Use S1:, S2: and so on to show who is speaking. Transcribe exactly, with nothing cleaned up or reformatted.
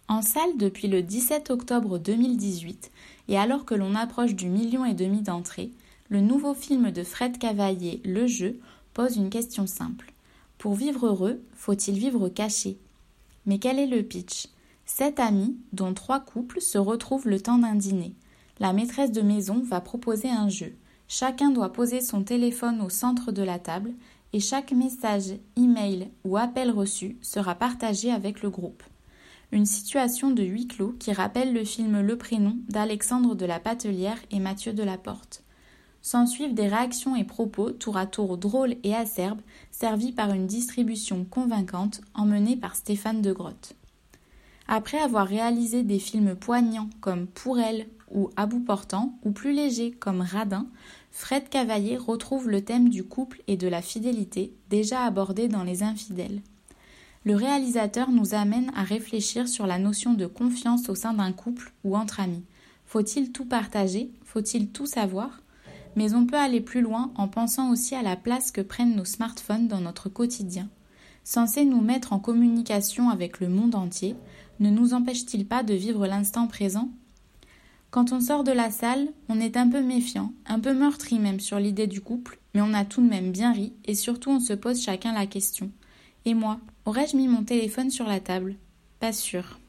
S1: En salle depuis le dix-sept octobre deux mille dix-huit, et alors que l'on approche du million et demi d'entrées, le nouveau film de Fred Cavaillé, Le Jeu, pose une question simple. Pour vivre heureux, faut-il vivre caché ? Mais quel est le pitch ? Sept amis, dont trois couples, se retrouvent le temps d'un dîner. La maîtresse de maison va proposer un jeu. Chacun doit poser son téléphone au centre de la table et chaque message, email ou appel reçu sera partagé avec le groupe. Une situation de huis clos qui rappelle le film Le Prénom d'Alexandre de la Patellière et Mathieu Delaporte. S'ensuivent des réactions et propos tour à tour drôles et acerbes, servis par une distribution convaincante emmenée par Stéphane de Grotte. Après avoir réalisé des films poignants comme Pour elle ou À bout portant, ou plus légers comme Radin, Fred Cavaillé retrouve le thème du couple et de la fidélité déjà abordé dans Les Infidèles. Le réalisateur nous amène à réfléchir sur la notion de confiance au sein d'un couple ou entre amis. Faut-il tout partager ? Faut-il tout savoir ? Mais on peut aller plus loin en pensant aussi à la place que prennent nos smartphones dans notre quotidien. Censés nous mettre en communication avec le monde entier, ne nous empêche-t-il pas de vivre l'instant présent ? Quand on sort de la salle, on est un peu méfiant, un peu meurtri même sur l'idée du couple, mais on a tout de même bien ri et surtout on se pose chacun la question. Et moi, aurais-je mis mon téléphone sur la table ? Pas sûr.